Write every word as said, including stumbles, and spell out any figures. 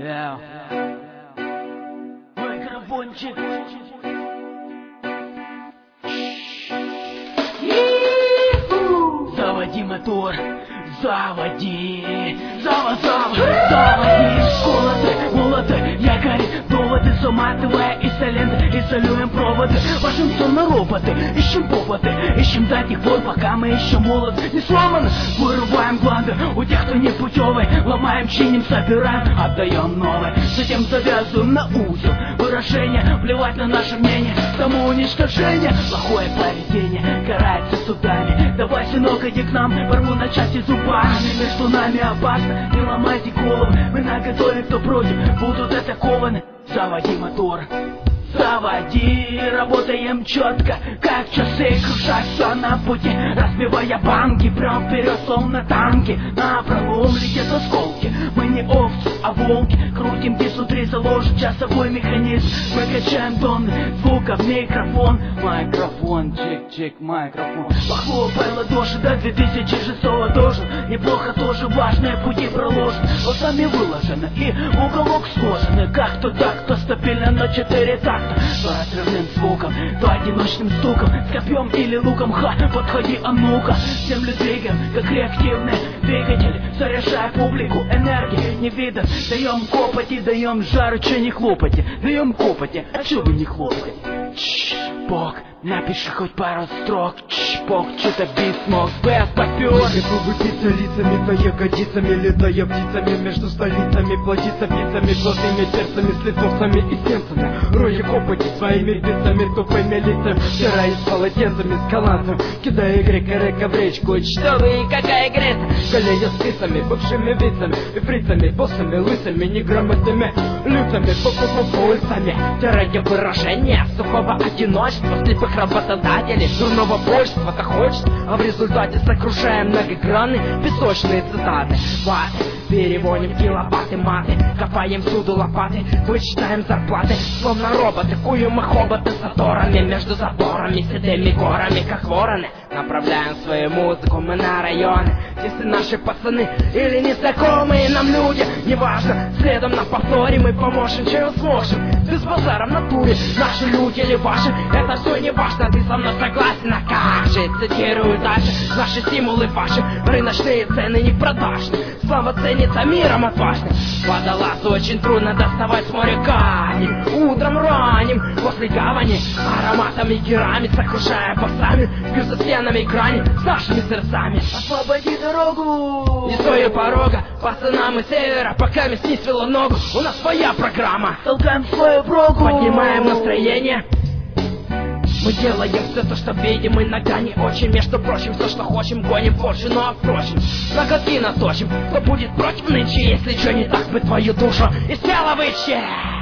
Yeah. Микрофончик. Заводи мотор, заводи, зава, зава, заводи. Колоты, молоты, якорь, доводы, заматывая изоленты, изолюем проводы. Вашингтон роботы, ищем поводы, ищем до тех пор, пока мы еще молоды. Не сломаны, вырываем гланды у тех, кто не путевый. Ломаем, чиним, собираем, отдаем новое. Затем завязываем на узел выражение, плевать на наше мнение, самоуничтожение. Плохое поведение карается судами. Давай, сынок, иди к нам, порву на части зубами. Между нами опасно, не ломайте голову. Мы наготове, кто против, будут атакованы. Заводи мотор, заводи, работаем четко, как часы, кружатся на пути, разбивая банки, прям вперед, словно танки. На пролом летят осколки, мы не овцы, а волки. Крутим изнутри, заложен часовой механизм. Мы качаем тонны звука в микрофон. Микрофон, чик-чик, микрофон. Похлопай ладоши, до две тысячи шестого должен. Неплохо тоже, важные пути проложены, лосами выложены и в уголок сложены. Как то так, то стабильно на четыре такта. То разрывным звуком, то одиночным стуком, с копьем или луком, ха, подходи, а ну-ка. Землю двигаем, как реактивные двигатели, заряжая публику энергии не видно. Даем копоти, даем жару, че не хлопайте. Даем копоти, а че вы не хлопаете? Чш, бог, напиши хоть пару строк. Чш, бог, что-то бит смог, бэс попер. Крутиться лицами, то ягодицами, летая птицами между столицами, плодиться птицами, плотными перцами, с литовцами и сенцами. Роя копоти своими бицами, тупыми лицами, стираясь полотенцами с каланцем, кидая грека-река в речку. Что вы и какая грета? Колея с писами, бывшими вицами, и фрицами, боссами, лысыми, неграмотными лицами, по-по-по-пульсами. Теряя выражение сухого одиночества, слепых работодателей, дурного большинства-то хочет, а в результате сокрушаем многогранные песочные цитаты. Ваты, переводим килобаты, маты, копаем всюду лопаты, вычитаем зарплаты, словно роботы, куем мы хоботы с заторами между заборами, седыми горами, как вороны. Направляем свою музыку мы на районы, если наши пацаны или незнакомые нам люди, неважно, следом на повторе мы поможем, чем сможем. Без базара в натуре, наши люди или ваши, это все не важно, ты со мной согласен, а как же, цитирую дальше, наши стимулы ваши, рыночные цены не продажны, слава ценится миром отважным. Водолазу очень трудно доставать с моря камень, утром ранним, после гавани, ароматами керами, сокрушая басами, бьются стенами грани с нашими сердцами. Освободи дорогу, не стою порога, пацанам из севера, пока мне не свело ногу, у нас своя программа. Толкаем свою прогу, поднимаем настроение. Мы делаем все то, что видим, и нога не очень. Между прочим, все, что хочем, гоним позже, но впрочем, ноготки наточим. Кто будет против нынче, если что не так, мы твою душу из тела вычем.